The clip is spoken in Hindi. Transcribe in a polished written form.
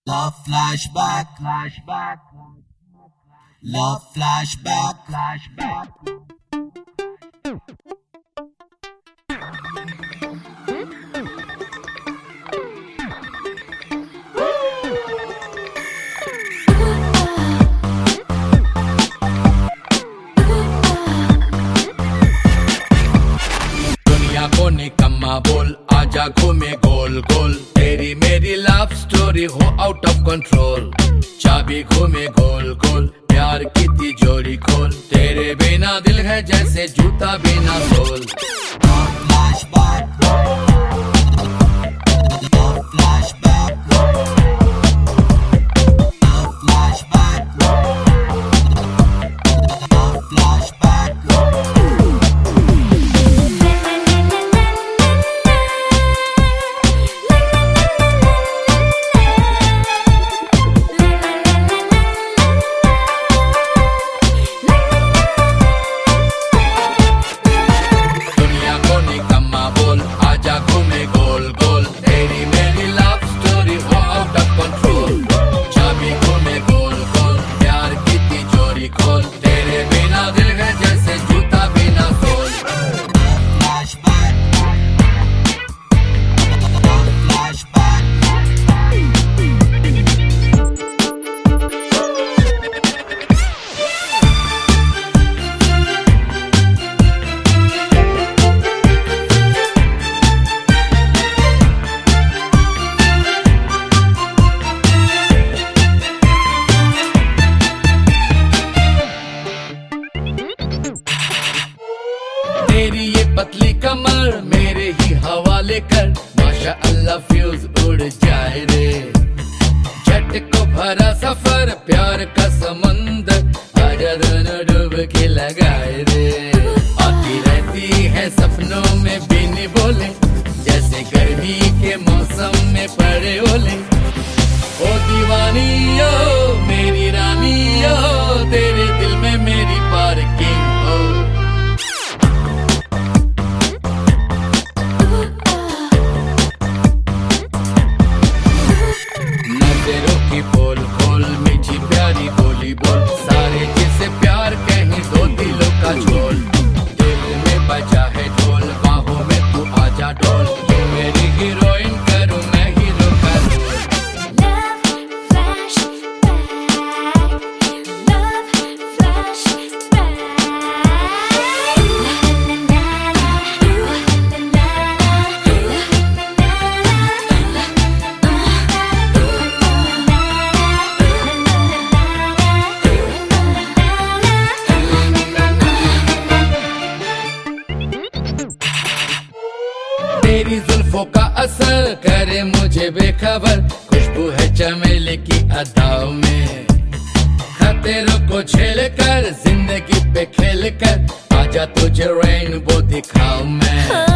Love flashback, love flashback. दुनिया को निकम्मा बोल, आजा घूमे गोल गोल। तेरी मेरी लव स्टोरी हो आउट ऑफ कंट्रोल। चाबी घूमे गोल गोल, प्यार की तिजोरी खोल। तेरे बिना दिल है जैसे जूता बिना सोल। Love flashback, love flashback, love flashback, love flashback. दुनिया को निकम्मा बोल, आजा घूमे गोल गोल। तेरी मेरी लव स्टोरी हो आउट ऑफ कंट्रोल। चाबी घूमे गोल गोल, प्यार की तिजोरी खोल। तेरे बिना दिल है जैसे जूता बिना सोल। Flashback, love flashback. तेरी ये पतली कमर मेरे ही हवाले कर। माशा अल्लाह फ्यूज उड़ जाए रे। झटको भरा सफर प्यार का समंदर, आजा दोनों डुबकी लगाए रे। आती रहती है सपनों में बिन बोले, जैसे गर्मी के मौसम में पड़े ओले। ओ दीवानी ओ मेरी रानी ओ, तेरे दिल में मेरी पार्किंग हो। नजरों की पोल खोल, मीठी प्यारी बोली बोल। सारे जिसे प्यार कहीं दो दिलों का झोल। दिल में बजा है ढोल, बाहों में तू आजा डोल। तू मेरी हीरोइन करूं मैं हीरो का रोल। तेरी जुल्फों का असर करे मुझे बेखबर। खुशबू है चमेली की अदाओं में। खतरों को झेल कर जिंदगी पे खेल कर, आजा तुझे रेनबो दिखाऊं मैं।